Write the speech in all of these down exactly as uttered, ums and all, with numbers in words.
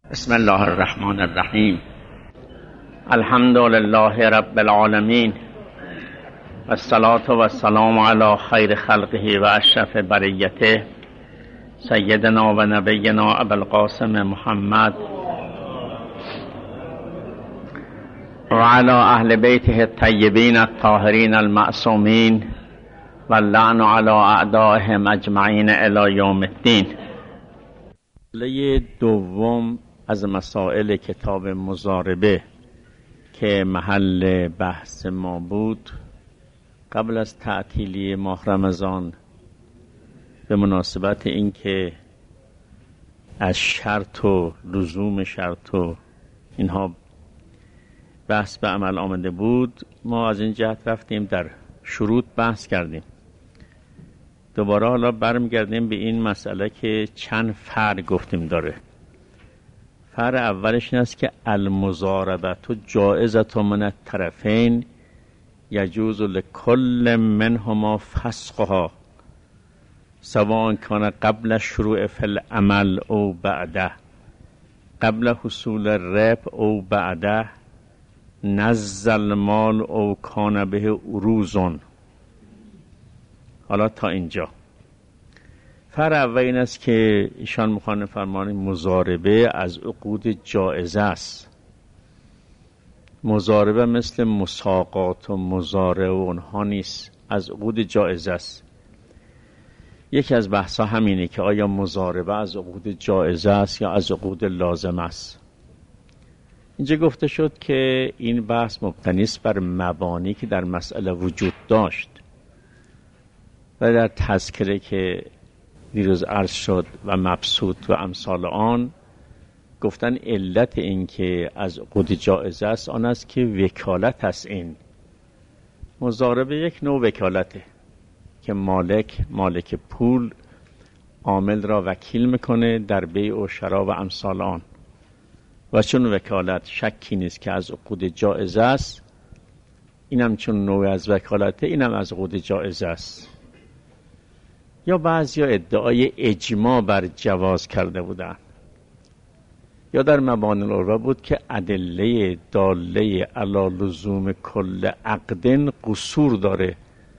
بسم الله الرحمن الرحیم. الحمد لله رب العالمین و الصلاة و السلام علی خیر خلقه و اشرف بریته سیدنا و نبینا ابو القاسم محمد و علی اهل بیته الطیبین الطاهرین المعصومین و اللعن علی اعدائهم اجمعین الی یوم الدین. مسئله دوم از مسائل کتاب مضاربه که محل بحث ما بود قبل از تعطیلی ماه رمضان، به مناسبت اینکه از شرط و لزوم شرط و اینها بحث به عمل آمده بود، ما از این جهت رفتیم در شروط بحث کردیم. دوباره حالا برمیگردیم به این مسئله که چند فرع گفتیم داره. فرع اولش این است که المضاربت جائزة من الطرفین یجوز لکل منهما فسخها سواء کان قبل شروع فی العمل او بعده، قبل حصول الربح او بعده، نزل المال او کان به عروض. حالا تا اینجا فرع اول این است که ایشان میخوان فرمان مضاربه از عقود جائزه است. مضاربه مثل مساقات و مضارع و اونها نیست، از عقود جائزه است. یکی از بحثا همینه که آیا مضاربه از عقود جائزه است یا از عقود لازم است. اینجا گفته شد که این بحث مبتنی است بر مبانی که در مسئله وجود داشت و در تذکره که دیروز عرض شد و مبسوط و امثال آن گفتن علت این که از عقود جائزه است آن است که وکالت است. این مضاربه یک نوع وکالته که مالک مالک پول عامل را وکیل میکنه در بیع و شرا و امثال آن، و چون وکالت شکی نیست که از عقود جائزه است، اینم چون نوع از وکالته اینم از عقود جائزه است. یا بعضی ادعای اجماع بر جواز کرده بودند، یا در مبانی العربه بود که ادله داله علی لزوم کل عقد قصور داره،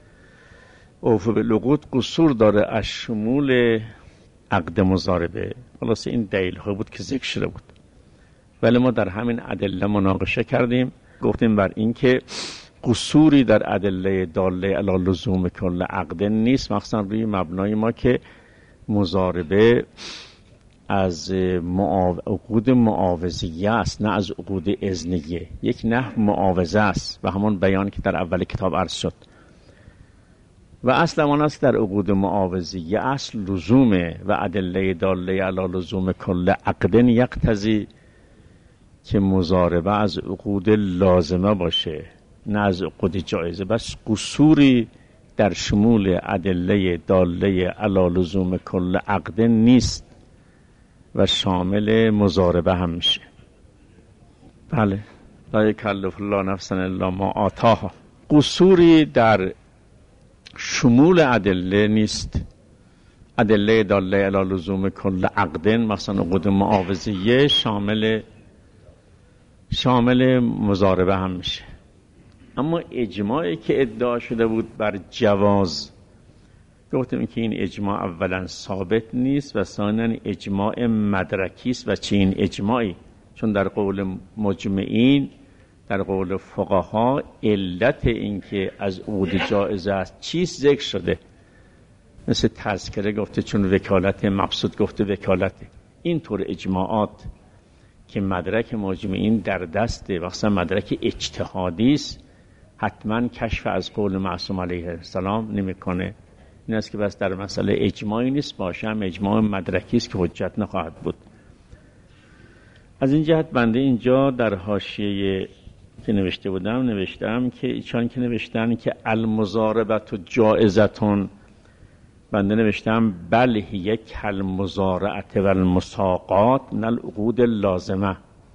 اوفو بالعقود قصور داره از شمول عقد مضاربه. خلاص این دلیل ها بود که ذکر شده بود، ولی ما در همین ادله مناقشه کردیم، گفتیم بر این که قصوری در ادله داله علی لزوم کل عقد نیست، مخصوصا روی مبنای ما که مضاربه از معاو... عقود معاوضیه است، نه از عقود اذنیه. یک نحو معاوضه است و همون بیان که در اول کتاب عرض شد. و اصل آن است در عقود معاوضیه اصل لزومه و ادله داله علی لزوم کل عقد یقتضی که مضاربه از عقود لازمه باشه، نه از عقود جایزه. بس قصوری در شمول ادله داله علی لزوم کل عقد نیست و شامل مضاربه هم میشه. بله، لا یکلف الله نفسا الا ما آتاها. قصوری در شمول ادله نیست، ادله داله علی لزوم کل عقد مثلا عقود معاوضیه شامل شامل مضاربه هم میشه. اما اجماعی که ادعا شده بود بر جواز، گفتیم که این اجماع اولا ثابت نیست و ثانیا اجماع مدرکی است. و چه این اجماعی؟ چون در قول مجمعین، در قول فقها، علت این که از عقود جائزه است چیست ذکر شده. مثل تذکره گفته چون وکالت، مبسوط گفته وکالت. اینطور اجماعات که مدرک مجمعین در دسته و مدرک اجتهادی است، حتما کشف از قول معصوم علیه السلام نمیکنه. این است که بس در مسئله اجماعی نیست، باشه هم اجماع مدرکی است که حجت نخواهد بود. از این جهت بنده اینجا در حاشیه که نوشته بودم نوشتم که ایشان که نوشتن که المضاربت جائزتون، بنده نوشتم بل هی کالمضارعة و المساقات من العقود اللازمه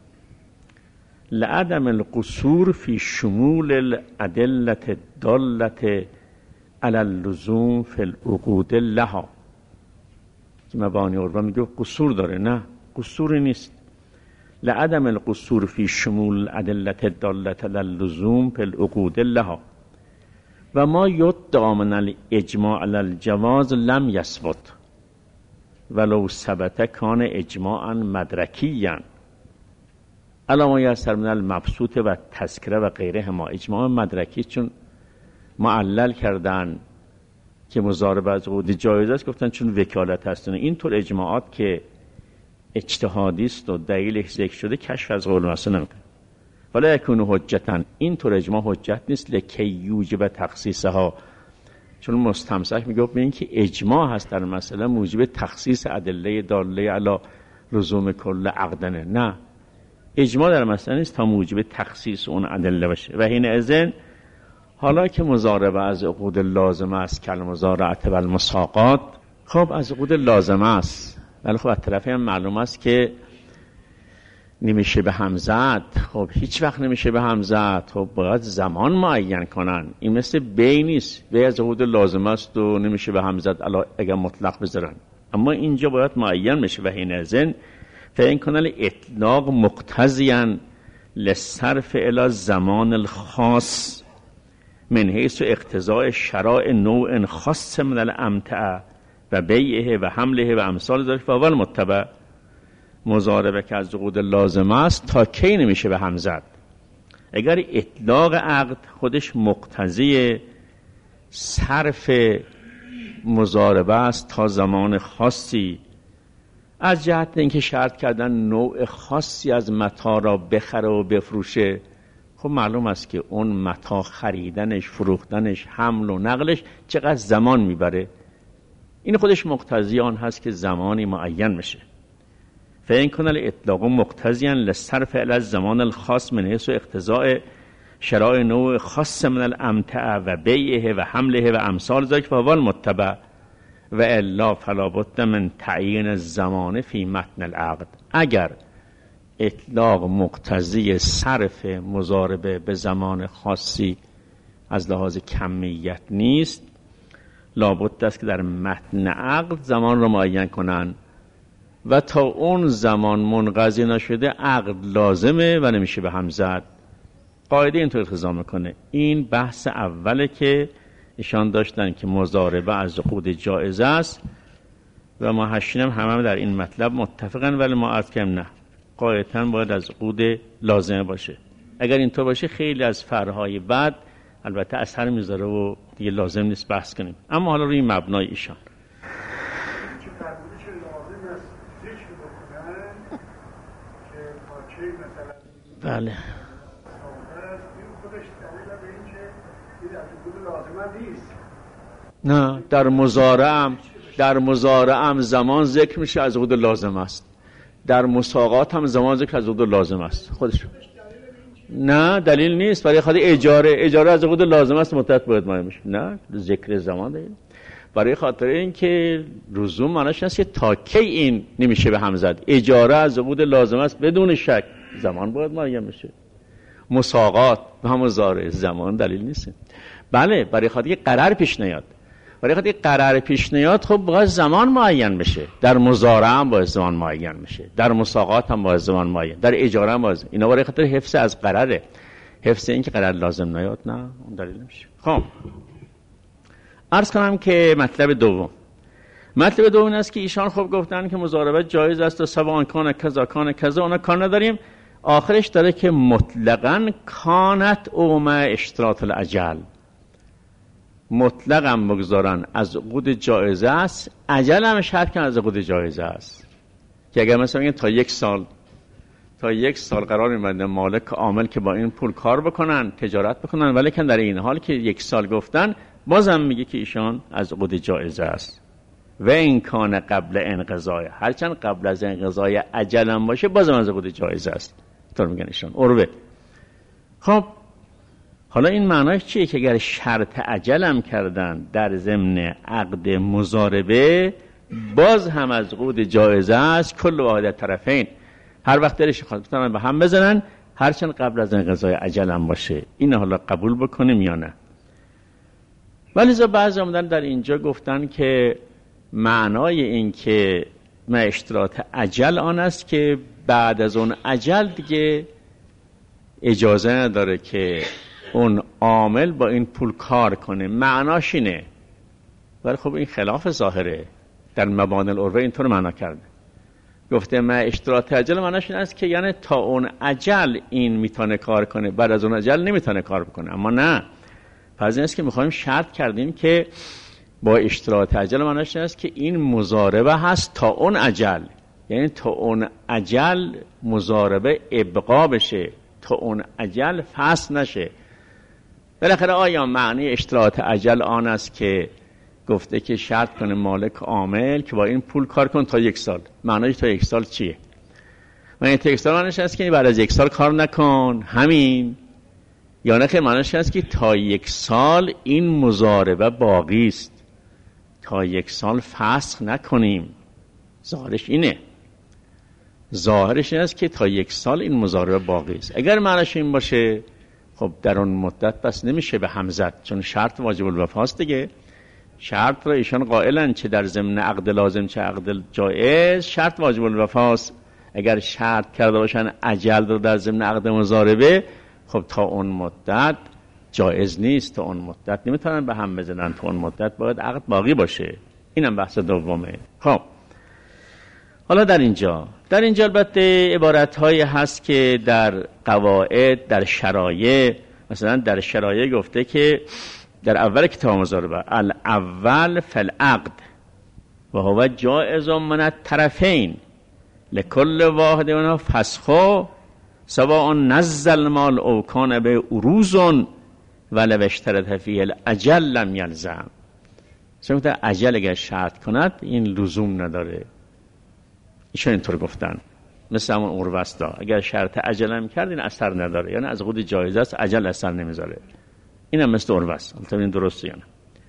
لعدم القصور فی شمول الادله الداله علی اللزوم فی العقود لها. که مبانی عربه میگه قصور داره، نه قصوری نیست. لعدم القصور فی شمول الادله الداله علی اللزوم فی العقود لها و ما یدعی من الاجماع علی الجواز لم یثبت ولو ثبت کان اجماعا مدرکیا علی ما یسر من المبسوط و تذکره و غیره. ما اجماع مدرکی چون معلل کردن که مضاربه از عقود جایز است، گفتن چون وکالت هستن. اینطور اجماعات که اجتهادی است و دلیلش ذکر شده کشف از قول مسئله نمیکنه. ولا یکون حجتا، اینطور اجماع حجت نیست لکی یوجب تخصیصها، چون مستمسک میگه به این که اجماع هست در مسئله موجب تخصیص ادله داله علی لزوم کل عقدنه. نه، اجماع در مسئله نیست تا موجب تخصیص اون ادله باشه. و حین اذن حالا که مضاربه از عقود لازمه است کل مضارعه و المساقات، خب از عقود لازمه است، ولی خب از طرفی هم معلوم است که نمیشه به هم زد. خب هیچ وقت نمیشه به هم زد، خب باید زمان معین کنن. این مثل بی نیست، بی از عقود لازمه است و نمیشه به هم زد اگر مطلق بذارن، اما اینجا باید معین بشه. و حین اذن فإن کان الاطلاق مقتضیا للصرف الی زمان الخاص من حیث اقتضاء شرائع نوع خاص من الامتعه و بیعه و حمله و امثال ذلك فاول متبع. مضاربه که از عقود لازمه است تا کی نمیشه به هم زد؟ اگر اطلاق عقد خودش مقتضی صرف مضاربه است تا زمان خاصی، از جهت اینکه شرط کردن نوع خاصی از متاع را بخره و بفروشه، خب معلوم است که اون متاع خریدنش، فروختنش، حمل و نقلش چقدر زمان میبره. این خودش مقتضی آن هست که زمانی معین میشه. فإن کان الاطلاق مقتضیا للصرف الی الزمان الخاص من حیث اقتضاء شرائع نوع خاص من الامتعه و بیعه و حمله و امثال ذلك فهو المتبع و الا فلا بد من تعیین الزمان فی متن العقد. اگر اطلاق مقتضی صرف مضاربه به زمان خاصی از لحاظ کمیت نیست، لابد است که در متن عقد زمان را معین کنن و تا اون زمان منقضی نشده عقد لازمه و نمیشه به هم زد. قاعده اینطور اقتضا میکنه. این بحث اوله که ایشان داشتن که مضاربه از عقود جایز است و ما هشتینم همه هم در این مطلب متفقن، ولی ما عرض کردیم نه، قاعدتاً باید از عقود لازمه باشه. اگر اینطور باشه خیلی از فرعهای بعد البته اثر میذاره و دیگه لازم نیست بحث کنیم. اما حالا روی مبنای ایشان بله نه، در مضارعه در مضارعه زمان ذکر میشه از عقود لازم است، در مساقات هم زمان ذکر از عقود لازم است. خودش نه دلیل نیست، برای خاطر اجاره اجاره از عقود لازم است مدت باید معین میشه. نه ذکر زمان دلیل برای خاطر این که لزوم معناش نیست که تا کی این نمیشه به هم زد. اجاره از عقود لازم است بدون شک، زمان باید معین بشه. مساقات و هم مضارع زمان دلیل نیست. بله برای خاطر قرار پیش نیاد، برای خاطر قرار پیش نیاد خب باید زمان معین بشه. در مضارع هم باید زمان معین بشه، در مساقات هم باید زمان معین، در اجاره هم باید. اینا برای خاطر حفظ از قراره، حفظ این که قرار لازم نیاد نه اون دلیل نمیشه. خب عرض کنم که مطلب دوم مطلب دوم این است که ایشان خب گفتن که مضاربه جایز است و سواء کان کذا کان کذا، اونا کار نداریم. آخرش داره که مطلقاً کانت او ما اشتراط الاجل، مطلقاً بگذارن از عقود جایزه است، اجل هم شرط کن از عقود جایزه است. که اگر مثلا بگن تا یک سال تا یک سال قرار می‌بنده مالک عامل که با این پول کار بکنن، تجارت بکنن، ولی که در این حال که یک سال گفتن بازم میگه که ایشان از عقود جایزه است. و این کان قبل انقضای، هرچند قبل از انقضای اجل هم باشه بازم از عقود جایزه است. طور میگن ایشان عروه. خب حالا این معناش چیه؟ که اگر شرط اجل هم کردن در ضمن عقد مضاربه باز هم از عقود جایزه است. کل واحد طرفین هر وقت دلش خواست بتونن به هم بزنن، هرچند قبل از انقضای اجل هم باشه. این حالا قبول بکنیم یا نه؟ ولی زا بعضی آمدن در اینجا گفتن که معنای این که ما اشتراط اجل آن است که بعد از اون اجل دیگه اجازه نداره که اون عامل با این پول کار کنه. معناش اینه، ولی خب این خلاف ظاهره. در مبانی العروه اینطور معنا کرده، گفته ما اشتراط اجل معناش این است که یعنی تا اون اجل این میتونه کار کنه، بعد از اون اجل نمیتونه کار بکنه. اما نه، پس این است که میخوایم شرط کردیم که با اشتراط اجل معناش این است که این مضاربه هست تا اون اجل، یعنی تا اون اجل مضاربه ابقا بشه، تا اون اجل فصل نشه. بالاخره آیا معنی اشتراط اجل آن است که گفته که شرط کنه مالک عامل که با این پول کار کن تا یک سال؟ معنیش تا یک سال چیه؟ معنی تا یک سال معنیش است که بعد از یک سال کار نکن همین، یا نه که معنیش است که تا یک سال این مضاربه باقی است، تا یک سال فسخ نکنیم. ظاهرش اینه، ظاهرش این است که تا یک سال این مضاربه باقی است. اگر معنیش این باشه خب در اون مدت بس نمیشه به هم زد، چون شرط واجب الوفاست دیگه. شرط را ایشان قائلن چه در ضمن عقد لازم چه عقد جایز شرط واجب الوفاست. اگر شرط کرده باشن اجل رو در ضمن عقد مضاربه، خب تا اون مدت جایز نیست، تا اون مدت نمیتونن به هم بزنن، تا اون مدت باید عقد باقی باشه. اینم بحث دومه. خب حالا در اینجا در اینجا البته عبارت هایی هست که در قواعد، در شرایع، مثلا در شرایع گفته که در اول کتاب مضاربه الاول فالعقد و هو جائز من الطرفین لکل واحد منهما فسخ سواء نزل مال او کان به عروض ولو اشترط فیه الاجل لم یلزم. چون گفته اجل اگر شرط کند این لزوم نداره. ایشون اینطور گفتن، مثل همون اوروستا اگر شرط اجل هم کرد این اثر نداره، یعنی از خود جایز است اجل اثر نمیذاره. اینم مثل اوروست. البته این درسته یا نه؟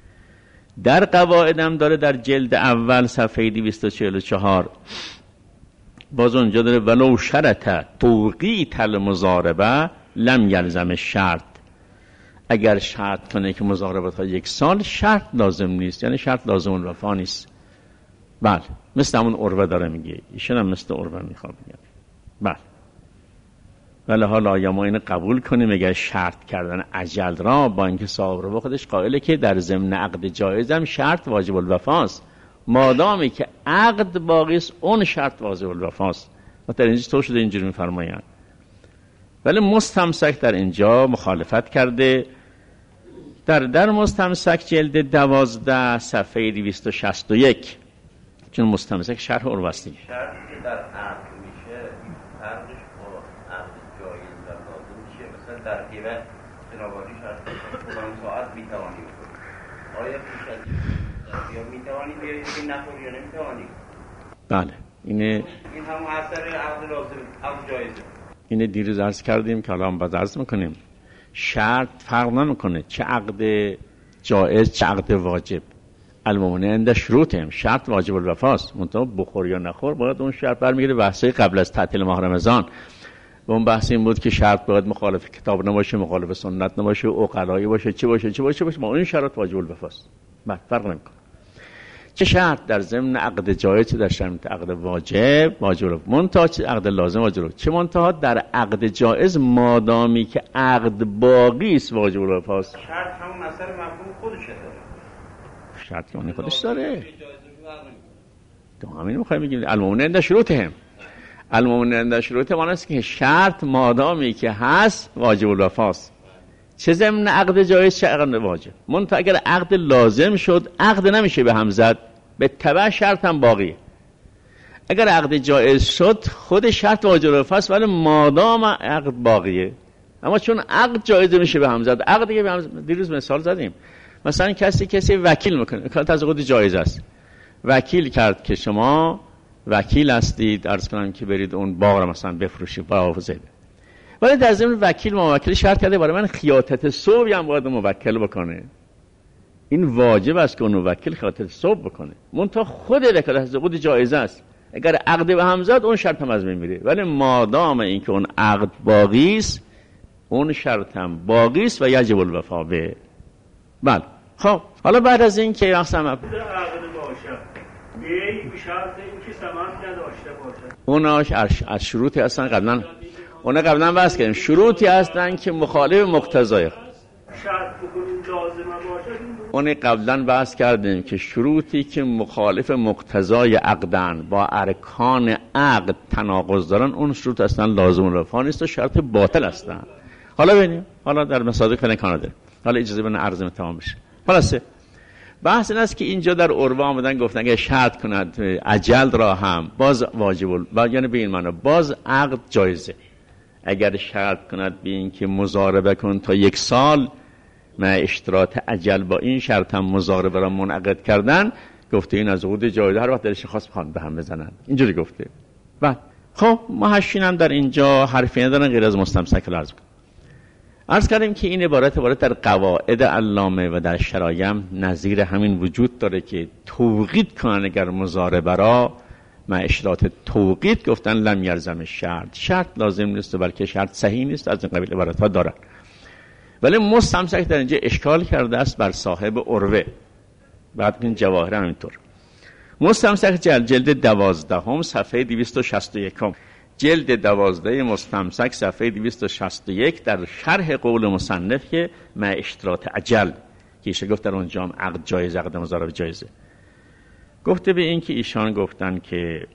در قواعد هم داره، در جلد اول صفحه دویست و چهل و چهار باز اونجا داره ولو شرط توقیت المضاربه لم یلزم شرط. اگر شرط کنه که مضاربه تا یک سال شرط لازم نیست، یعنی شرط لازم الوفا نیست. بله مثل همون عروه داره میگه، ایشون هم مثل عروه میخواد بگه. بله ولی حالا آیا ما اینو قبول کنیم اگر شرط کردن اجل را، با اینکه صاحب رو خودش قائله که در ضمن عقد جایز هم شرط واجب الوفاست، مادامی که عقد باقی است اون شرط واجب الوفاست. و در اینجا تو شده اینجوری میفرمایند. ولی مستمسک در اینجا مخالفت کرده. در در مستمسک جلد دوازده صفحه دویست و شصت و یک، چون مستمسک شرح اوروستی شرطی که در عقد میشه فرقش با عقد جایز و لازم چیه؟ مثلا در هیوه جنابالی شرط فلان ساعت میتوانی بکنی، آیا پیش از یا میتوانی بیایید که نخوری یا نمیتوانی؟ بله اینه این هم اثر عقد لازم عقد جایزه. اینه دیروز عرض کردیم که الان باز عرض میکنیم. شرط فرق نمیکنه چه عقد جایز چه عقد واجب. المومنه عند شروطهم، شرط واجب الوفاست. منتها بخور یا نخور باید اون شرط برمیگره بحثی قبل از تعطیل ماه رمضان. و اون بحث این بود که شرط باید مخالف کتاب نباشه، مخالف سنت نباشه، عقلایی باشه، چه باشه چه باشه باشه، ما اون شرط واجب الوفاست. بعد فرق نمیکنه چه شرط در ضمن عقد جایز چه در شرط عقد واجب واجب الوفاست. منتها چه عقد لازم واجب الوفاست، چه منتها در عقد جایز مادامی که عقد باقی است واجب الوفاست. شرط همون اثر مفهوم خودشه داره. شرط که اون خودش داره. تو همین میخوایم بگیم المومنه عند شروطهم. المومنه عند شروطهم معنی است که شرط مادامی که هست واجب الوفاست، چه ضمن عقد جایز چه عقد واجب. منتها اگر عقد لازم شد عقد نمیشه به هم زد، به تبع شرط هم باقیه. اگر عقد جایز شد خود شرط واجب الوفاست ولی مادام عقد باقیه. اما چون عقد جایز میشه به هم زد، عقد دیگه به هم زد. دیروز مثال زدیم، مثلا کسی کسی وکیل میکنه، کارت از خود جایز است، وکیل کرد که شما وکیل هستید، عرض کنم که برید اون باغ رو مثلا بفروشید با حافظه. ولی در ضمن وکیل موکل شرط کرده برای من خیاطت صبحی هم باید موکل بکنه. این واجب است که اون موکل خیاطت صبح بکنه. منتها خود وکالت از خود جایز است. اگر عقد به هم زد اون شرط هم از بین میره، ولی مادام اینکه اون عقد باقی است اون شرط هم باقی است و یجب الوفا به. بله خب حالا بعد از این که اقسام عقد باشه به شرط اینکه سماع نداشته باشه. اوناش از شروطی هستن قبلا اونا قبلا بحث کردیم، شروطی هستن که مخالف مقتضای شرط بکنیم لازمه باشه. اون قبلا بحث کردیم که شروطی که مخالف مقتضای عقدن با ارکان عقد تناقض دارن اون شروط اصلا لازم الوفا نیست و شرط باطل هستن. حالا ببینیم، حالا در مصادیق فعلا کانادا داریم. حالا اجازه بدین عرضم تمام بشه. خلاصه بحث این است که اینجا در عرف آمدن گفتن که شرط کند اجل را هم باز واجب ال... یعنی به این معنی باز عقد جایزه. اگر شرط کند به این که مضاربه کن تا یک سال ما اشتراط اجل با این شرط هم مضاربه را منعقد کردن، گفته این از عقود جایزه هر وقت دلش خواست بخوان به هم بزنن، اینجوری گفته. بعد خب محشین هم در اینجا حرفی ندارن غیر از مستمسک عرض کنم. عرض کردیم که این عبارت عبارت در قواعد علامه و در شرایم نظیر همین وجود داره که توقید کنن اگر مضاربه را ما اشتراط توقید گفتن لم یلزم شرط، شرط لازم نیست بلکه شرط صحیح نیست، از این قبیل عبارت ها دارن. ولی مستمسک در اینجا اشکال کرده است بر صاحب عروه. بعد این جواهر هم اینطور. مستمسک جلد, جلد دوازدهم صفحه دویست و شصت و یک، جلد دوازده مستمسک صفحه دویست و شصت و یک در شرح قول مصنف که ما اشتراط اجل که ایشه گفت در اونجا هم عقد جایز، عقد مضاربه جایزه. گفته به این که ایشان گفتن که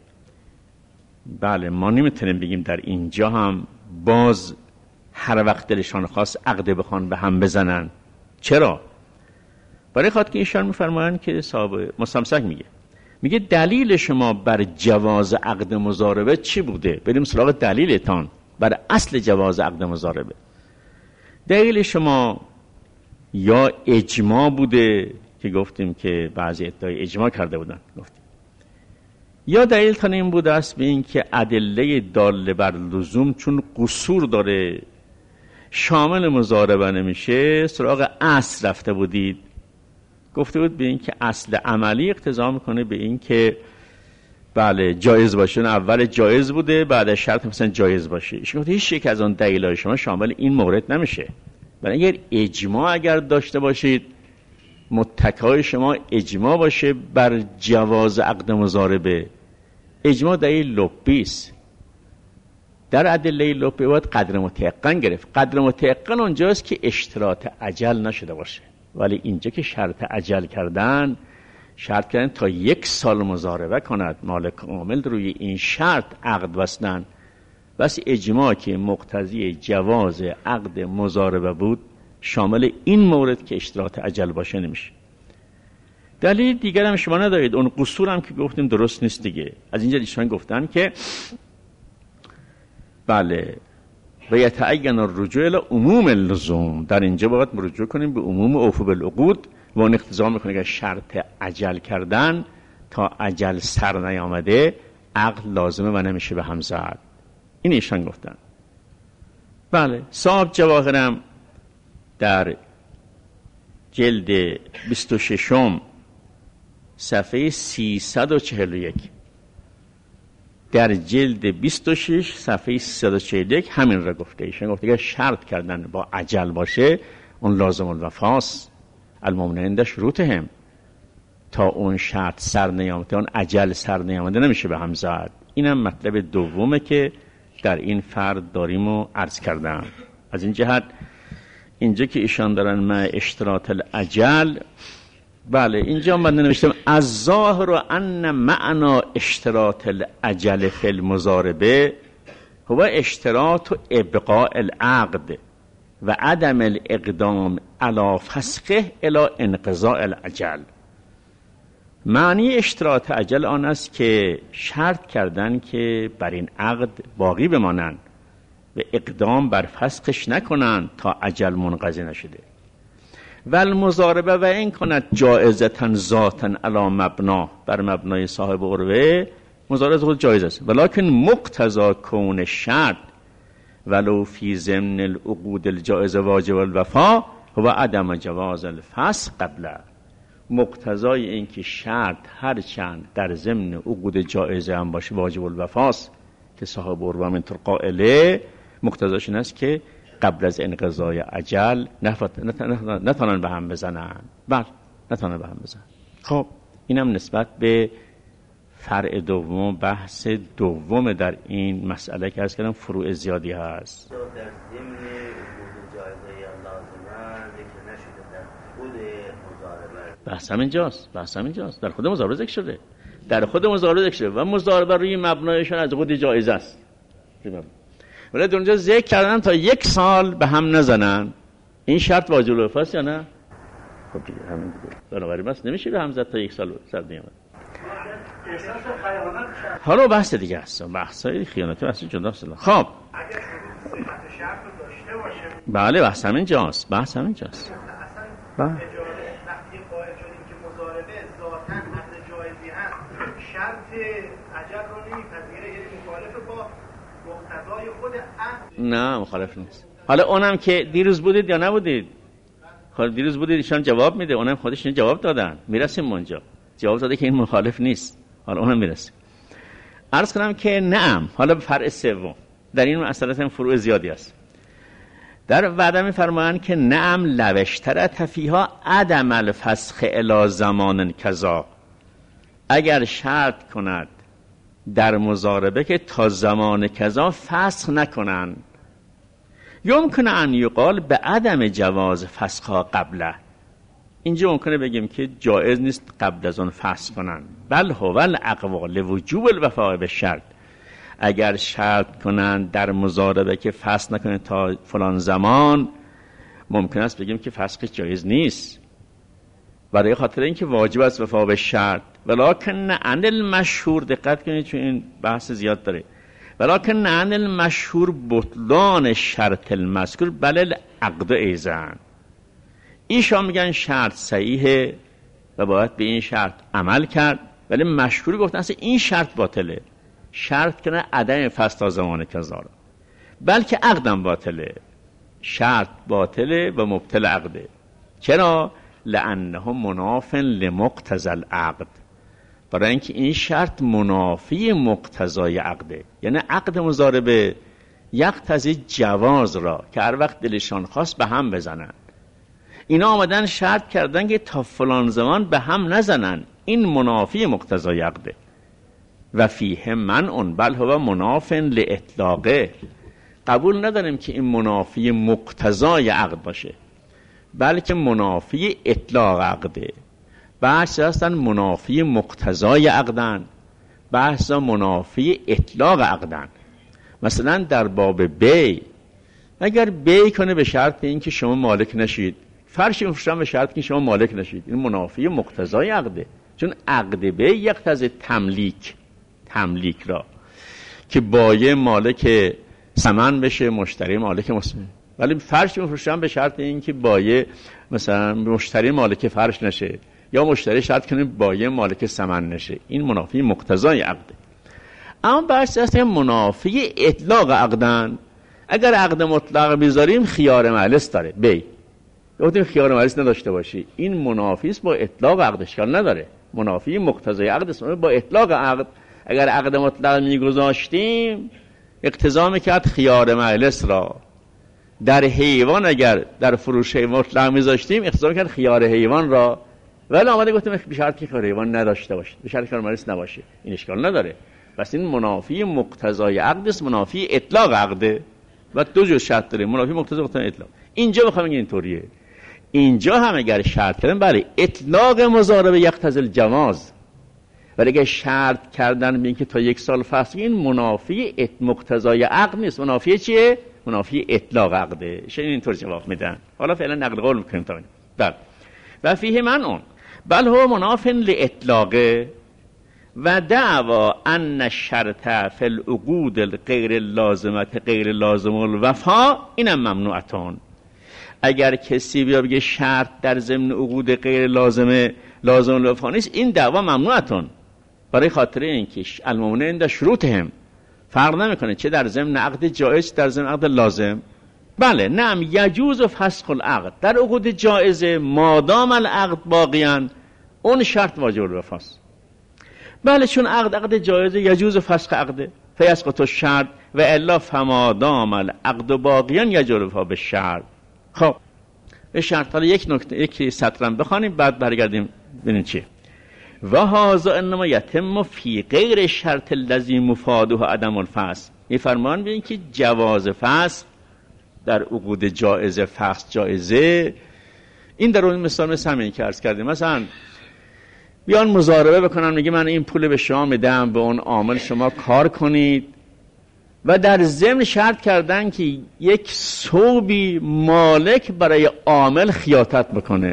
بله ما نمیتونیم بگیم در اینجا هم باز هر وقت دلشان خواست عقد بخوان به هم بزنن. چرا؟ برای خاطر که ایشان میفرمایند که صاحب مستمسک میگه میگه دلیل شما بر جواز عقد مضاربه چی بوده؟ بریم سراغ دلیلتان بر اصل جواز عقد مضاربه. دلیل شما یا اجماع بوده که گفتیم که بعضی ادعای اجماع کرده بودن گفتیم، یا دلیل تن این بوده است به این که ادله داله بر لزوم چون قصور داره شامل مضاربه نمیشه، سراغ اصل رفته بودید. گفته بود به این که اصل عملی اقتضا میکنه به این که بله جایز باشه، اول جایز بوده بعد شرط مثلا جایز باشه. ایش گفته هیچ یک از اون دلایل شما شامل این مورد نمیشه. ولی اگر اجماع اگر داشته باشید، متکای شما اجماع باشه بر جواز عقد مضاربه، اجماع دلیل لبی است. در ادله لبی باید قدر متیقن گرفت. قدر متیقن اونجاست که اشتراط اجل نشده باشه. ولی اینجا که شرط اجل کردن، شرط کردن تا یک سال مضاربه کند، مالک کامل روی این شرط عقد بستن. بس اجماع که مقتضی جواز عقد مضاربه بود شامل این مورد که اشتراط اجل باشه نمیشه. دلیل دیگر هم شما ندارید، اون قصور هم که گفتیم درست نیست دیگه. از اینجا ایشان گفتن که بله و یتعین الرجوع الی عموم اللزوم، در اینجا باید رجوع کنیم به عموم اوفو بالعقود و اون اقتضا میکنه که شرط اجل کردن تا اجل سر نیامده عقد لازمه و نمیشه به هم زد. این ایشان گفتن. بله صاحب جواهرم در جلد بیست و ششم صفحه سیصد و چهل و یک، در جلد بیست و شش صفحه سیصد و چهل و یک همین را گفته. ایشان گفته که شرط کردن با اجل باشه اون لازم الوفاست، المؤمنون عند شروطهم، تا اون شرط سر نیامده، اون اجل سر نیامده نمیشه به هم زد. اینم مطلب دومه که در این فرد داریم و عرض کردم. از این جهت اینجا که ایشان دارن ما اشتراط الاجل، بله اینجا من نوشتم از ظاهر و ان معنا اشتراط الاجل فی المضاربه هو اشتراط ابقاء العقد و عدم الاقدام علی فسخه الی انقضاء الاجل. معنی اشتراط اجل آن است که شرط کردن که بر این عقد باقی بمانند و اقدام بر فسخش نکنند تا اجل منقضی نشده. و المضاربه و این کند جائزتن ذاتن علی مبنا، بر مبنای صاحب عروه مضاربه خود جایز است، ولکن مقتضا کون شرط ولو فی ضمن العقود الجائز واجب الوفا و عدم جواز الفسخ قبله. مقتضای این که شرط هر چند در ضمن عقود جائزه هم باشه واجب الوفاست که صاحب عروه هم اینطور قائله، مقتضاش این است که قبل از انقضای اجل نتانن به هم بزنن. بله نتانن به هم بزنن. خب اینم نسبت به فرع دوم بحث دوم در این مسئله که عرض کردم فروع زیادی هست. در ضمن وجود جایزه لازمه ذکر نشده در خود مضاربه. بحث همینجاست، بحث همینجاست. در خود مضاربه ذکر شده. در خود مضاربه ذکر شده و مضاربه روی مبنایشان از خود جایزه است. ولی در اونجا ذکر کردن تا یک سال به هم نزنن. این شرط واجب الوفا است یا نه؟ خب دیگه همین دیگه. بنابراین بس نمیشه به هم زد تا یک سال سر نیامد. حالا بحث دیگه است. بحثای خیانتی بحث جداست. خب اگر صحت شرط داشته باشه بله بحث همینجاست. بحث همینجاست. اصلا اجازه وقتی قائل شدیم که مضاربه ذاتاً عقد جایزی هست شرط اجل رو نمیپذیره، یعنی مخالف با مقتضای خود عقد. نه مخالف نیست. حالا اونم که دیروز بودید یا نبودید؟ خب دیروز بودید ایشان جواب میده، اونم خودش جواب دادن. میرسیم اونجا. جواب داده که این مخالف نیست. حالا اونم میرسیم. عرض کنم که نعم. حالا به فرع سوم در این مسئله فروع زیادی است. در وعده میفرمایند که نعم لوشترت فیها عدم الفسخ الی زمان کذا. اگر شرط کند در مضاربه که تا زمان کذا فسخ نکنن، یمکن ان یقال به عدم جواز فسخها قبله. اینجا ممکنه بگیم که جایز نیست قبل از اون فسخ کنن. بل هو الاقوال وجوب الوفاء به شرط. اگر شرط کنن در مضاربه که فسخ نکنه تا فلان زمان، ممکن است بگیم که فسخ جایز نیست، برای خاطر اینکه واجب است وفا به شرط. ولکن عن المشهور، دقت کنید چون این بحث زیاد داره، ولکن عن المشهور بطلان شرط المذکور بل العقد ایزن. ایشان میگن شرط صحیحه و باید به این شرط عمل کرد، ولی مشهور گفتن اصلا این شرط باطله. شرط کنه عدم فسخ تا زمان کذا، بلکه عقدم باطله. شرط باطله و مبطل عقده. چرا؟ لانه مناف لمقتضی العقد. برای اینکه این شرط منافی مقتضای عقده. یعنی عقد مضاربه یقتضی جواز را که هر وقت دلشان خواست به هم بزنن. اینا آمدن شرط کردن که تا فلان زمان به هم نزنن. این منافی مقتضای عقده. و فیه منع بل هو مناف لاطلاقه. قبول نداریم که این منافی مقتضای عقد باشه، بلکه منافی اطلاق عقده. بحث هستن منافی مقتضای عقدن، بحث منافی اطلاق عقدن. مثلا در باب بی، اگر بی کنه به شرط این که شما مالک نشید، فرش میفروشن به شرط که شما مالک نشید، این منافی مقتضای عقده. چون عقد بی یقتضی تملیک، تملیک را که بایع مالک ثمن بشه، مشتری مالک مسلم. ولی فرش میفروشن به شرط این که بایع مثلا مشتری مالک فرش نشه، یا مشتری شرط کنه بایع مالک ثمن نشه. این منافی مقتضای عقده. اما بحث است منافی اطلاق عقدن. اگر عقد مطلق میذاریم خیار مجلس داره، بی گفتیم خیار مجلس نداشته باشی، این منافی است با اطلاق عقد، اشکال نداره. منافی مقتضای عقد است با اطلاق عقد. اگر عقد مطلق میگذاشتیم اقتضا میکرد خیار مجلس را. در حیوان اگر در فروش مطلق میذاشتیم اقتضا میکرد خیار حیوان را. ولی آمده گفتیم به شرط که خیار حیوان نداشته باشه، به شرط خیار مجلس نباشه، این اشکال نداره. پس این منافی مقتضای عقد است، منافی اطلاق عقده. و دو جور شرط داره، منافی مقتضای مقتضای اطلاق. اینجا بخوام بگم اینطوریه. اینجا هم اگر شرط کردن بله اطلاق مضاربه یقتضی الجواز، ولی اگه شرط کردن ببین که تا یک سال فسخ، این منافی مقتضای عقد نیست. منافی چیه؟ منافی اطلاق عقده. شاید اینطور جواب میدن. حالا فعلا نقل قول میکنیم تا این. بله. و فیه من اون بل هو مناف لاطلاقه و دعوا ان شرط فی العقود الغیر لازمه غیر لازم الوفا اینم ممنوعتون. اگر کسی بیا بگه شرط در ضمن عقود غیر لازمه لازم الوفا نیست، این دعوا ممنوعتون. برای خاطر اینکه المؤمنون عند شروطهم فرق نمیکنه چه در ضمن عقد جایز در ضمن عقد لازم. بله نعم یجوز فسخ العقد در عقود جایزه مادام العقد باقیان، اون شرط واجب الوفاست. بله چون عقد عقد جایزه یجوز فسخ عقده فیسقط الشرط و الا فمادام العقد باقیان یجوز الوفا به شرط. خب به شرط. حالا یک نکته یک سطرم بخوانیم بعد برگردیم ببینیم چیه. و هذا انما یتم فی غیر شرط الذی مفاده عدم الفسخ. این فرمان ببین که جواز فسخ در عقود جائزه، فسخ جائزه، این در اون مثال مثل همین که عرض کردیم، مثلا بیان مضاربه بکنن، میگه من این پول به شما میدم، به اون عامل شما کار کنید، و در ضمن شرط کردن که یک ثوبی مالک برای عامل خیاطت بکنه،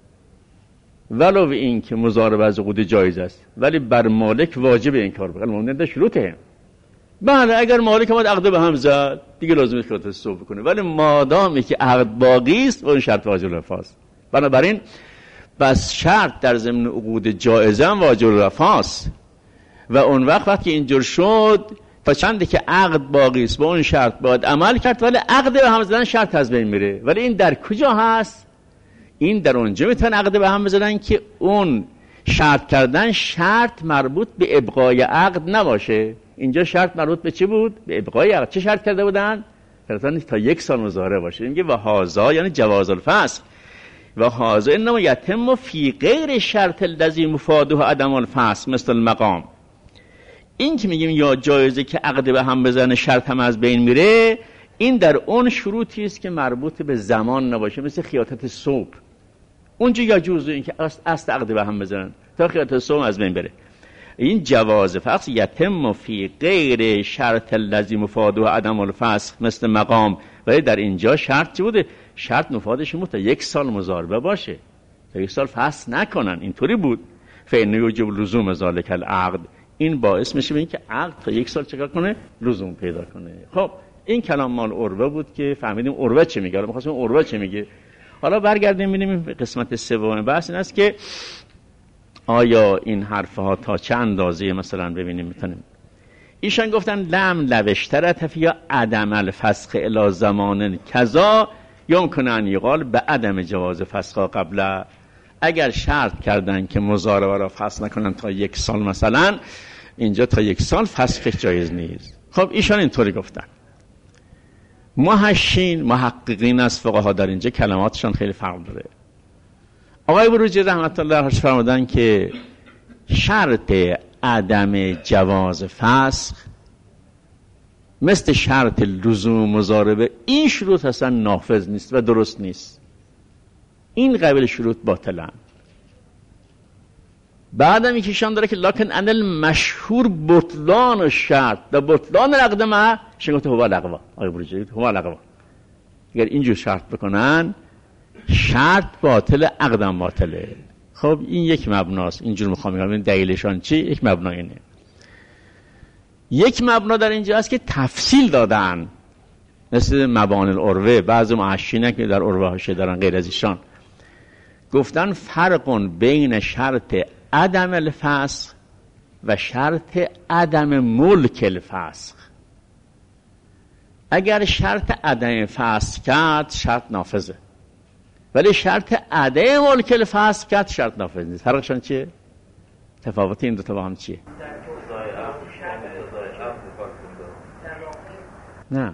ولو این که مضاربه از عقود جایز است، ولی بر مالک واجب این کار بکنه، مانند شروطه. بله اگر مالک اومد عقد به هم زد دیگه لازمه خیاطت ثوب بکنه، ولی مادامی که عقد باقی است اون شرط واجب الوفاست. بنابراین بس شرط در ضمن عقود جایزه هم واجب الوفاست، و اون وقت وقتی اینجور شد تا چندی که عقد باقی است با اون شرط باید عمل کرد، ولی عقد به هم زدن شرط از بین میره. ولی این در کجا هست؟ این در اونجا میتونن عقد به هم بزنن که اون شرط کردن شرط مربوط به ابقای عقد نباشه. اینجا شرط مربوط به چی بود؟ به ابقای عقد. چه شرط کرده بودن؟ تا یک سال مضاربه باشه. میگه و هذا یعنی جواز الفسخ، و هذا انما یتم فی غیر شرط الذی مفاده عدم الفسخ مثل المقام. این که میگیم یا جایزه که عقد به هم بزنه شرط هم از بین میره، این در اون شروطی است که مربوط به زمان نباشه، مثل خیاطت ثوب. اونجا یا جوزه این که اصل عقد به هم بزنن تا خیاطت ثوب از بین بره. این جواز فسخ یتم فی غیر شرط الذی مفاده عدم الفسخ مثل مقام. ولی در اینجا شرط چی بوده؟ شرط مفادش بود تا یک سال مضاربه باشه، تا یک سال فسخ نکنن. اینطوری بود. فإن یوجب لزوم ذلک العقد. این باعث میشه به این که عقد تا یک سال چکار کنه؟ لزوم پیدا کنه. خب این کلام مال عروه بود که فهمیدیم عروه چه میگه. حالا می‌خواستیم عروه چه میگه. حالا برگردیم ببینیم قسمت سوم بحث این است که آیا این حرفها تا چه اندازه مثلا ببینیم میتونیم. ایشان گفتن لم لوشترت فی عدم الفسخ الی زمان کذا یمکن ان یقال به عدم جواز فسخ قبل. اگر شرط کردن که مضاربه را فسخ نکنن تا یک سال، مثلا اینجا تا یک سال فسخش جایز نیست. خب ایشان اینطوری گفتن. محشین محققین از فقها در اینجا کلماتشان خیلی فرق داره. آقای بروجی رحمت الله علیه فرمودن که شرط عدم جواز فسخ مثل شرط لزوم مضاربه، این شروط اصلا نافذ نیست و درست نیست. این قبیل شروط باطلن. بعدم یکیشان داره که لکن ان المشهور بطلان شرط و بطلان عقد ما شنگفت هو لغوا. آقای بروجی هو لغوا. اگر اینجور شرط بکنن شرط باطل، عقدم باطله. خب این یک مبناست. اینجور میخوام بگم این دلیلشان چی؟ یک مبنا اینه. یک مبنا در اینجا است که تفصیل دادن، مثل مبانی العروه. بعضی محشینه که در عروه هاشه دارن غیر از ایشان گفتن فرق بین شرط عدم الفسخ و شرط عدم ملک الفسخ. اگر شرط عدم فسخ کرد شرط نافذه، ولی شرط عدم ملک الفسخ کرد شرط نافذ نیست. فرقشان چیه؟ تفاوت این دو تا با هم چیه؟ نه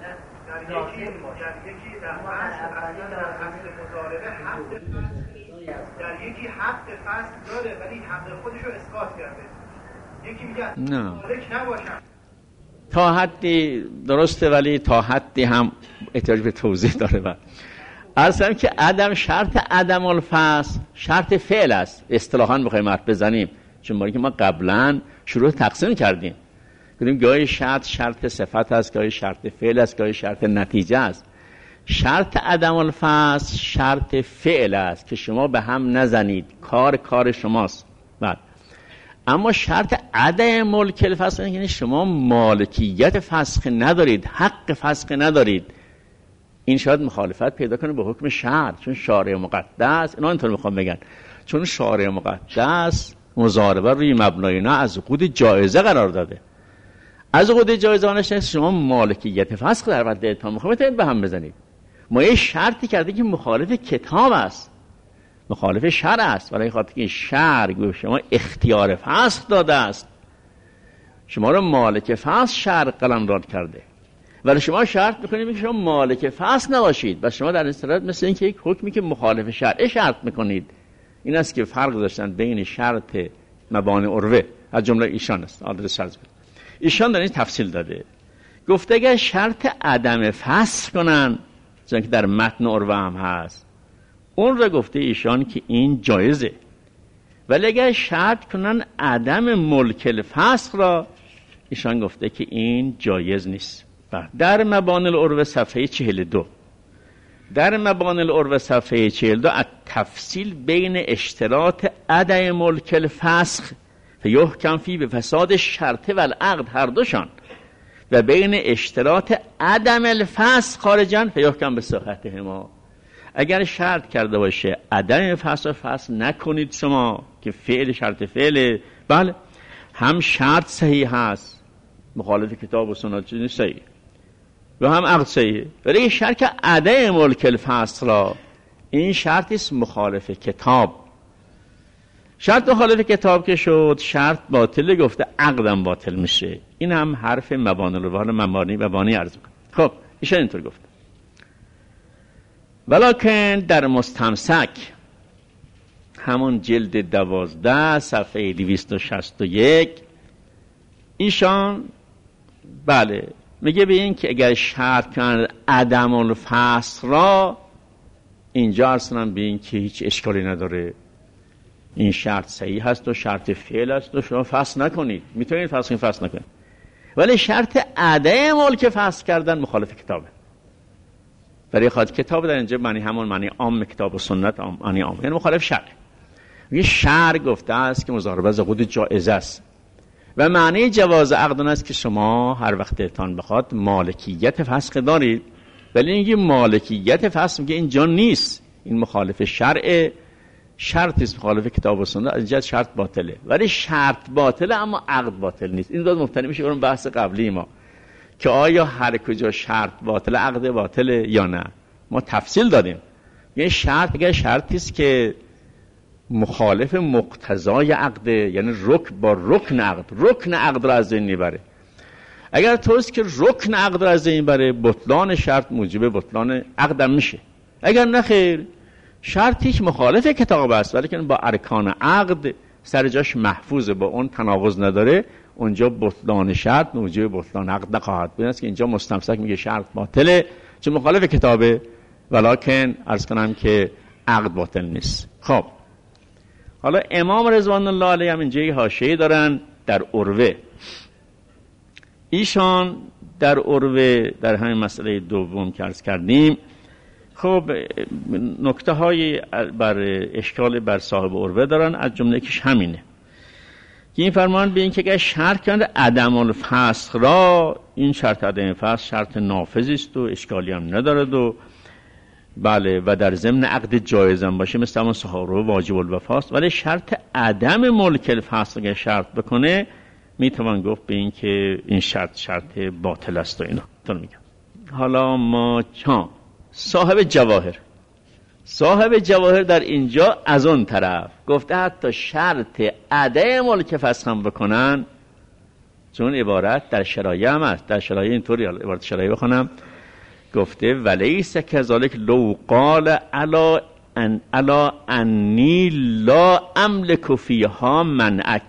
در یکی حق فسخ داره ولی حق خودش رو اسقاط کرده. یکی میگه نه مالک نباشم. تا حدی درسته، ولی تا حدی هم احتیاج به توضیح داره. و اصلا که عدم شرط عدم الفسخ شرط فعل است. اصطلاحاً بخوایم حرف بزنیم، چون ما که ما قبلا شروع تقسیم کردیم، گفتیم گاهی شرط شرط صفت است، گاهی شرط فعل است، گاهی شرط نتیجه است. شرط عدم الفسخ شرط فعل است که شما به هم نزنید، کار کار شماست. بعد اما شرط عدم ملک الفسخ یعنی شما مالکیت فسخ ندارید، حق فسخ ندارید. این شاید مخالفت پیدا کنه با حکم شرع، چون شارع مقدس اینا اینطور میخوام بگن، چون شارع مقدس مضاربه روی مبنای نه از عقود جایزه قرار داده. از عقود جایزه نشه شما مالکیت فسخ در وقت تا میخواید به هم بزنید. ما یه شرطی کرده که مخالف کتاب است، مخالف شرع است، برای خاطر که شرع به شما اختیار فسخ داده است، شما رو مالک فسخ شرع قلمداد کرده، ولی شما شرط میکنید که شما مالک فسخ نباشید و شما در این صورت مثل اینکه یک حکمی که مخالف شرع شرط میکنید. این است که فرق داشتن بین شرط مبانی عروه از جمله ایشان است. آدرس شرط ایشان در این تفصیل داده، گفته اگر شرط عدم فسخ کنن چون که در متن عروه هم هست، اون را گفته ایشان که این جایزه، ولی اگر شرط کنن عدم ملک الفسخ را، ایشان گفته که این جایز نیست. در مبانی العروه صفحه چهل و دو، در مبانی العروه صفحه چهل و دو از تفصیل بین اشتراط عدم ملک الفسخ فیحکم فی به فساد شرط و العقد هر دوشان و بین اشتراط عدم الفسخ خارجن فیحکم به صحتهما. اگر شرط کرده باشه عدم فسخ فسخ نکنید شما که فعل شرط فعل، بله هم شرط صحیح هست مخالف کتاب و سنت چیز نیست صحیح و هم عقد صحیح، ولی این شرط عدم ملک الفسخ را، این شرطی است مخالف کتاب. شرط مخالف کتاب که شد شرط باطل، گفته عقدم باطل میشه. این هم حرف مبانی العروه مبانی مبانی عرض میکنه. خب ایشان اینطور گفته. ولکن در مستمسک همون جلد دوازده صفحه دویست و شصت و یک ایشان بله میگه به این که اگر شرط کنن عدم الفسخ را، اینجا اصلا به این که هیچ اشکالی نداره، این شرط صحیح هست و شرط فعل است و شما فسخ نکنید، میتونید فسخ فسخ نکنید، ولی شرط عدم ملک فسخ کردن مخالف کتابه. برای خاطر کتاب در اینجا معنی همون معنی عام کتاب و سنت عام، معنی عام یعنی مخالف شرع. یه شرع گفته است که مضاربه از عقود جایز است و معنی جواز عقد است که شما هر وقت دلتان بخواد مالکیت فسخ دارید، ولی اینکه مالکیت فسخ میگه اینجا نیست، این مخالف شرع، شرط است مخالف کتاب و سنت، از اینجا شرط باطله، ولی شرط باطله اما عقد باطل نیست. این دو مبتنی میشه بر بحث قبلی ما که آیا هر کجا شرط باطل عقد باطله یا نه. ما تفصیل دادیم یه شرط اگر شرطی است که مخالف مقتضای عقد، یعنی رکن با رکن عقد، رکن عقد را از این میبره. اگر طوریست که رکن عقد را از این بره، بطلان شرط موجب بطلان عقد هم میشه. اگر نه خیر، شرطی که مخالف کتاب است ولی که با ارکان عقد سر جاش محفوظه، با اون تناقض نداره، اونجا بطلان شرط موجب بطلان عقد نخواهد بود. است که اینجا مستمسک میگه شرط باطله چون مخالف کتابه، ولکن عرض کنم که عقد باطل نیست. خب حالا امام رضوان الله علیه هم اینجا حاشیه دارن در عروه. ایشان در عروه در همین مسئله دوم که عرض کردیم، خب نکته های بر اشکال بر صاحب عروه دارن، از جمله یکیش همینه که این فرمان به این که اگر شرط کنده عدم الفسخ را، این شرط عدم فسخ شرط نافذی است و اشکالی هم ندارد و بله و در ضمن عقد جایزم باشه مثل همون صحابه واجب الوفاست، ولی شرط عدم ملک الفسخ اگر شرط بکنه میتوان گفت به این که این شرط شرط باطل است و اینا تو میگم. حالا ما چا صاحب جواهر صاحب جواهر در اینجا از اون طرف گفته حتی شرط عدم ملک فسخ هم بکنن، چون عبارت در شرایع هم هست. در شرایع اینطوری، عبارت شرایع بخونم، گفته ولیس کذالک لو قال الا ان الا انی لا املک فیها منعک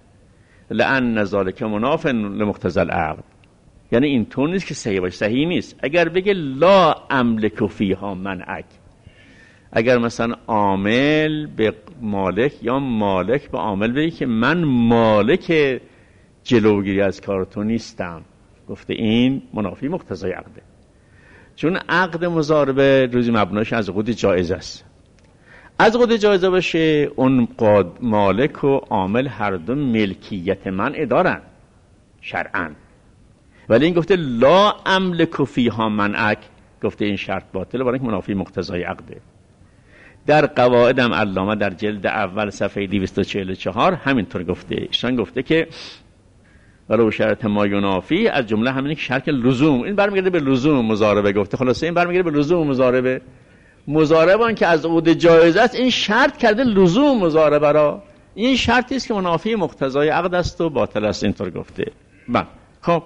لان ذلک مناف لمقتضى العقد. یعنی این طور نیست که صحیح باشه، صحیح نیست. اگر بگه لا املک فیها منعک، اگر مثلا عامل به مالک یا مالک به عامل بگه که من مالک جلوگیری از کار تو نیستم، گفته این منافی مقتضای عقده، چون عقد مضاربه روزی مبناش از عقود جایز است. از عقود جایزه باشه اون قاد مالک و عامل هر دو ملکیت منع دارن شرعاً، ولی این گفته لا املک فیها منعک، گفته این شرط باطله برای اینکه منافی مقتضای عقده. در قواعدم علامه در جلد اول صفحه دویست و چهل و چهار همینطور گفته. ایشان گفته که ولو شرط ما ینافی، از جمله همین که شرط لزوم، این برمیگرده به لزوم مضاربه. گفته خلاصه این برمیگرده به لزوم مضاربه. مضاربان که از عقود جایز است این شرط کرده لزوم مضاربه را، این شرطی است که منافی مقتضای عقد است و باطل است، اینطور گفته. بله خب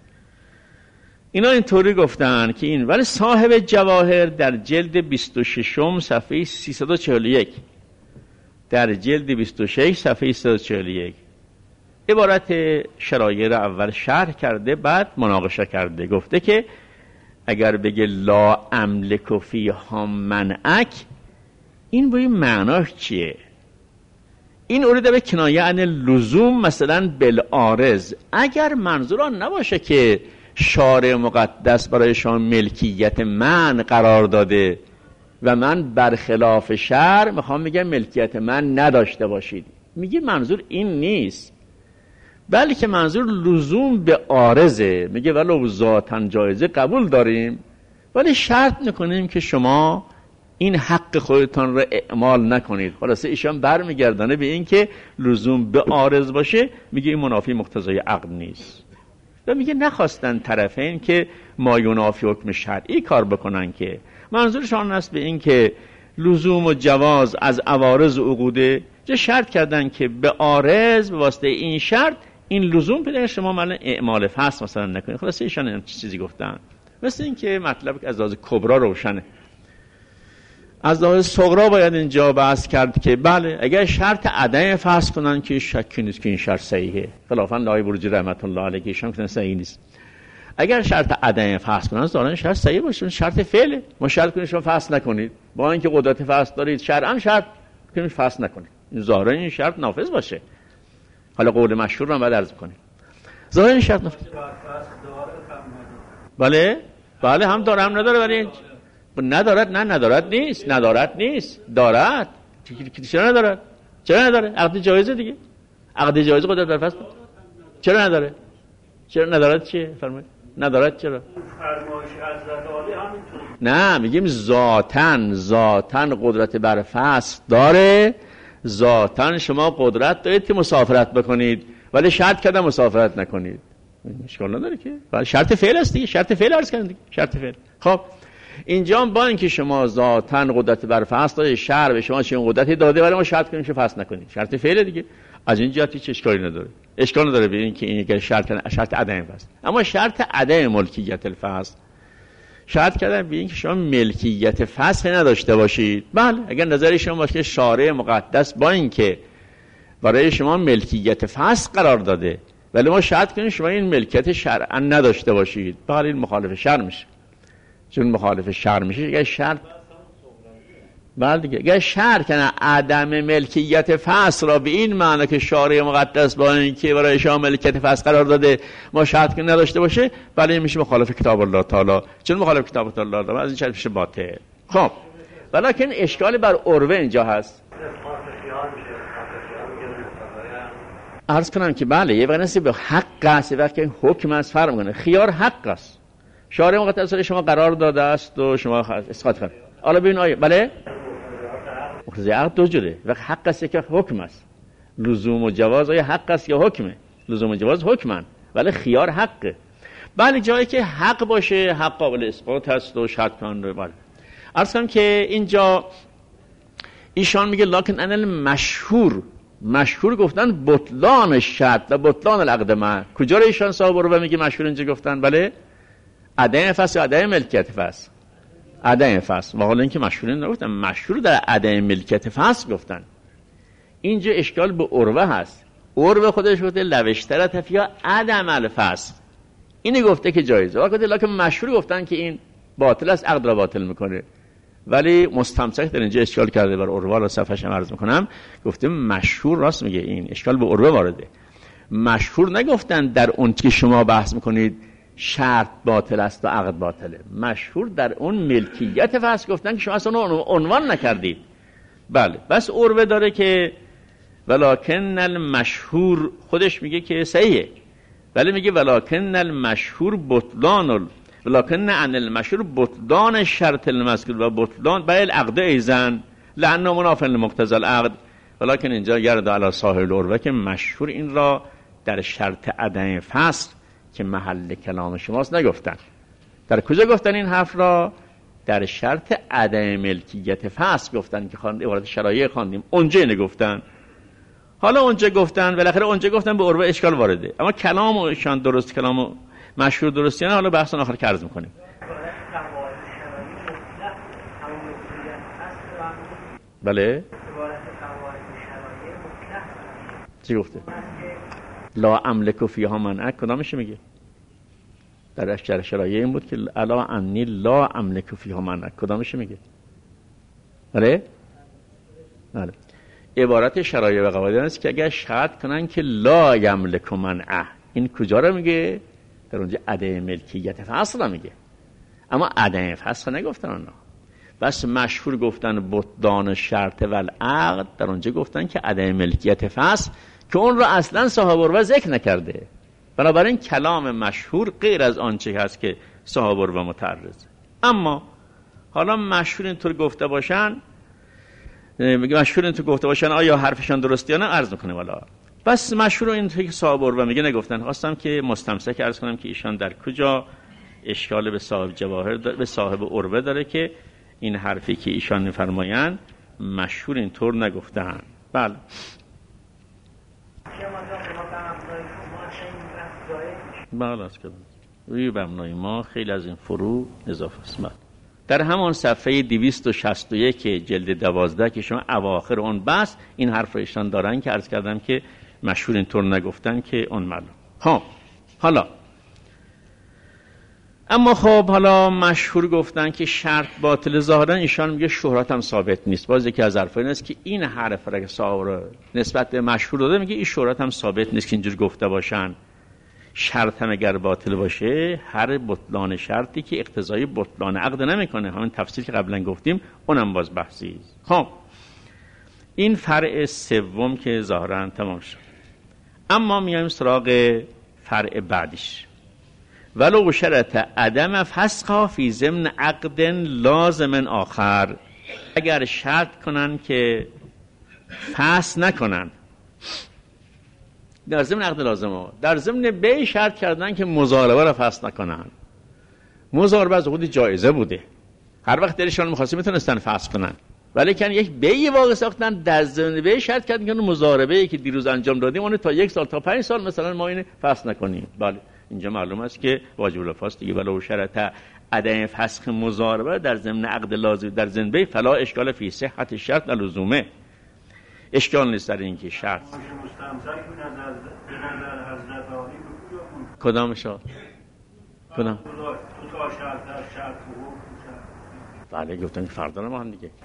اینا اینطوری گفتن که این، ولی صاحب جواهر در جلد بیست و شش صفحه سیصد و چهل و یک در جلد بیست و شش صفحه صد و چهل و یک عبارت شرایع را اول شرح کرده، بعد مناقشه کرده. گفته که اگر بگه لا املک فیها منعک، این باید معناش چیه؟ این اورده به کنایه عن لزوم مثلا بالعارض. اگر منظور آن نباشه که شارع مقدس برای شما ملکیت من قرار داده و من برخلاف شرع میخوام میگم ملکیت من نداشته باشید، میگه منظور این نیست، بلکه منظور لزوم به عارضه. میگه ولو ذاتاً جایزه قبول داریم، ولی شرط میکنیم که شما این حق خودتان را اعمال نکنید. خلاصه ایشان برمیگردانه به این که لزوم به عارض باشه، میگه این منافی مقتضای عقد نیست. و میگه نخواستن طرفین که ما ینافی حکم شرعی کار بکنن، که منظورشان است به این که لزوم و جواز از عوارض و عقوده، چه شرط کردن که به عارض به واسطه این شرط این لزوم پیدا شما مثلا اعمال فصل مثلا نکنید. خلاصه ایشان این چیزی گفتن. مثل این که مطلب از لحاظ کبرا روشنه. از لحاظ صغرا باید اینجا بحث کرد که بله اگر شرط عدم فصل کنن که شکی نیست که این شرط صحیحه، خلافاً لای بروجی رحمت الله علیه که ایشان که صحیح نیست. اگر شرط عدم فصل کنن ظاهرا شرط صحیح باشه، شرط فعله. ما شرط کنید شما فصل نکنید، با اینکه قدرت فصل دارید شرعاً شرط کنید فصل نکنید، این ظاهرا این شرط نافذ باشه. حالا قول مشهور رو هم بعد عرض کنیم. ظاهرا این شرط نافذ. بله بله هم داره هم نداره. ولی ندارد نه ندارد نیست، ندارد نیست، دارد. چرا ندارد؟ چرا نداره؟ عقد جایزه دیگه. عقد جایزه قدرت بر فصل. چرا نداره؟ چرا ندارد چیه؟ فرمایید. ندارد چرا؟ فرمایش حضرت عالی همینطور. نه میگیم ذاتن ذاتن قدرت بر فصل داره. ذاتن شما قدرت دارید که مسافرت بکنید، ولی شرط کردن مسافرت نکنید. اشکال نداره که. ولی شرط فعل است دیگه. شرط فعل عرض کردن دیگه. شرط فعل. خب اینجا با اینکه شما ذاتن قدرت بر فصل داره، شرع به شما چه قدرتی داده ولی ما شرط کنیم که فصل نکنید. شرط فعل دیگه. از این جهت هیچ اشکالی نداره. اشکال نداره به این که این یک شرط شرط عدم فصل. اما شرط عدم ملکیت الفصل شرط کردن به این که شما ملکیت فصل نداشته باشید. بله اگر نظر شما باشه که شارع مقدس با اینکه برای شما ملکیت فصل قرار داده ولی ما شرط کنیم شما این ملکیت شرعا نداشته باشید، بله این مخالف شرع میشه. چون مخالف شرع میشه اگر شرط بله دیگه اگر شرط کنه عدم ملکیت فصل را به این معنی که شارع مقدس با اینکه برای شما ملکیت فصل قرار داده ما شرط کنیم نداشته باشه، بله میشه مخالف کتاب الله تعالی. چون مخالف کتاب الله تعالی از این شرط میشه باطل. خب ولیکن اشکال بر عروه اینجا هست. عرض کنم که بله یه وقت به حق است، وقتی که حکم است فرق میکنه. خیار حق است. شارع مقدس شما قرار داده است و شما اسقاط کنید. حالا ببین آیه بله مقتضای عقد دو جوره. وقت حق است که حکم است. لزوم و جواز آیا حق است یا حکمه؟ لزوم و جواز حکمن، ولی خیار حقه. بله جایی که حق باشه حق قابل اسقاط هست و شرط کنن رو. بله عرض کنم که اینجا ایشان میگه لکن ان المشهور، مشهور گفتن بطلان شرط و بطلان العقد ما. کجا رو ایشان صاحب رو میگه مشهور اینجا گفتن؟ بله عدم فصل و عدم ملکیت فصل. عدم فصل و حالا اینکه مشهور نگفتن، مشهور در عدم ملکیت فصل گفتن. اینجا اشکال به عروه هست. عروه خودش گفته لوشتر تفیا عدم الفصل، اینی گفته که جایزه. وقتی لکن مشهور گفتن که این باطل است، عقد را باطل میکنه. ولی مستمسک در اینجا اشکال کرده بر عروه. را صفحه‌اش هم عرض میکنم. گفته مشهور راست میگه، این اشکال به عروه وارده. مشهور نگفتن در اون که شما بحث میکنید شرط باطل است و عقد باطله. مشهور در اون ملکیت فصل گفتن که شما اصلا عنوان نکردید. بله بس عروه داره که ولکن المشهور خودش میگه که صحیحه، ولی میگه ولکن المشهور بطلان ولکن عن المشهور بطلان شرط المذکور و بطلان بیل عقد ایزن لانه مناف لمقتضى العقد. ولکن اینجا گرد علی صاحب العروه که مشهور این را در شرط عدم فصل که محل کلام شماست نگفتن. در کجا گفتن این حرف را؟ در شرط عدم ملکیت فصل گفتن که خواند عبارت شرایع خواندیم، اونجا نگفتن. حالا اونجا گفتن بالاخره اونجا گفتن به عروه اشکال وارده، اما کلامشان درست، کلام مشهور درست یعنی. حالا بحث آخر که عرض میکنیم. بله چی گفته؟ لا املک فیها منع. کدامش میگه؟ در اشتر شرایع این بود که الا انی لا املک فیها منع. کدامش میگه؟ آره؟ آره. عبارت شرایع و قواعد است که اگر شرط کنن که لا یملک منع، این کجا رو میگه؟ در اونجا عدم ملکیت فصل رو میگه، اما عدم فصل نگفتن اونا. بس مشهور گفتن بطلان شرط و العقد، در اونجا گفتن که عدم ملکیت فصل که اون رو اصلا صاحب الروه ذکر نکرده. بنابراین کلام مشهور غیر از آنچه هست که صاحب الروه متعرض. اما حالا مشهور اینطور گفته باشن، مشهور اینطور گفته باشن آیا حرفشان درسته یا نه عرض میکنه والا. بس مشهور اینطور که صاحب الروه میگه نگفتن. خواستم که مستمسک عرض کنم که ایشان در کجا اشکال به صاحب جواهر به صاحب الروه داره که این حرفی که ایشان میفرمایند مشهور اینطور نگفتن. بله بله از کدام روی مبنای ما خیلی از این فرو اضافه است. در همان صفحه دویست و شصت و یک جلد دوازده که شما اواخر اون بس این حرف رو ایشان دارن که عرض کردم که مشهور اینطور نگفتن که اون معلوم. ها حالا اما خب حالا مشهور گفتن که شرط باطل ظاهرا، ایشان میگه شهرت هم ثابت نیست. باز یکی از حرفا این است که این حرف را که صاحب نسبت به مشهور داده میگه این شهرت هم ثابت نیست که اینجور گفته باشن. شرط هم اگر باطل باشه هر بطلان شرطی که اقتضای بطلان عقد نمیکنه، همین تفصیل که قبلا گفتیم اونم باز بحثی است. خب این فرع سوم که ظاهرا تمام شد. اما میایم سراغ فرع بعدیش. ولو شرط عدم فسخ فی ضمن عقد لازم آخر، اگر شرط کنن که فسخ نکنن در ضمن عقد لازمه، در ضمن بی شرط کردن که مضاربه را فسخ نکنن. مضاربه از خود جایزه بوده، هر وقت دلشون می‌خواسته میتونستن فسخ کنن، ولی کن یک بی واقع ساختن در ضمن بی شرط کردن که مضاربه‌ای که دیروز انجام دادیم اون تا یک سال تا پنج سال مثلا ما اینو فسخ نکنیم. بله اینجا معلوم است که واجب الوفاست دیگه. ولو شرط عدم فسخ مضاربه در ضمن عقد لازم در ضمن بی فلا اشکال فی صحت الشرط و لزومه. اشکال نیست در این که شرط کدامشا کدام بله گفتن که فردان ما هم دیگه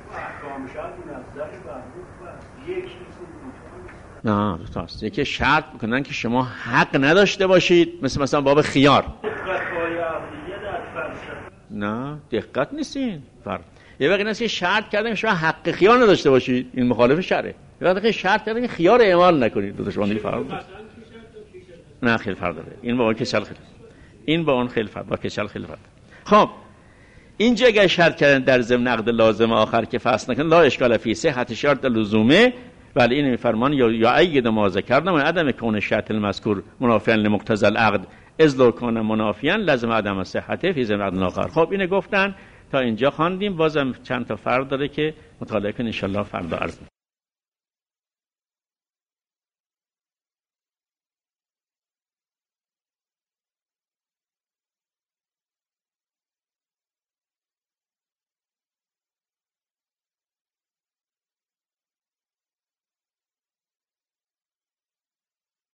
نه دو تاست. یکی شرط بکنن که شما حق نداشته باشید، مثل مثلا باب خیار. نه دقت نیستین فرد. یه وقتی نیست که شرط کردن که شما حق خیار نداشته باشید، این مخالف شرعه. یه وقتی که شرط کردن که خیار اعمال نکنید، دو تا شما دیگه فرق داره. نه خیلی فرق داره. این با اون کشل خیلی این با اون خیلی فرق با کشل خیلی فرق. خب اینجا اگه شرط کردن در ضمن عقد لازم آخر که فسخ نکنن لا اشکال فی صحت شرط لزومه، ولی این میفرمان یا یا اید ما ذکرنا من عدم کون شرط المذکور منافیا لمقتضى العقد اذ لو کان منافیا لازم عدم صحته فی ضمن عقد آخر. خب اینو گفتن تا اینجا خواندیم. بازم چند تا فرق داره که مطالعه کنید ان شاء الله فردا عرض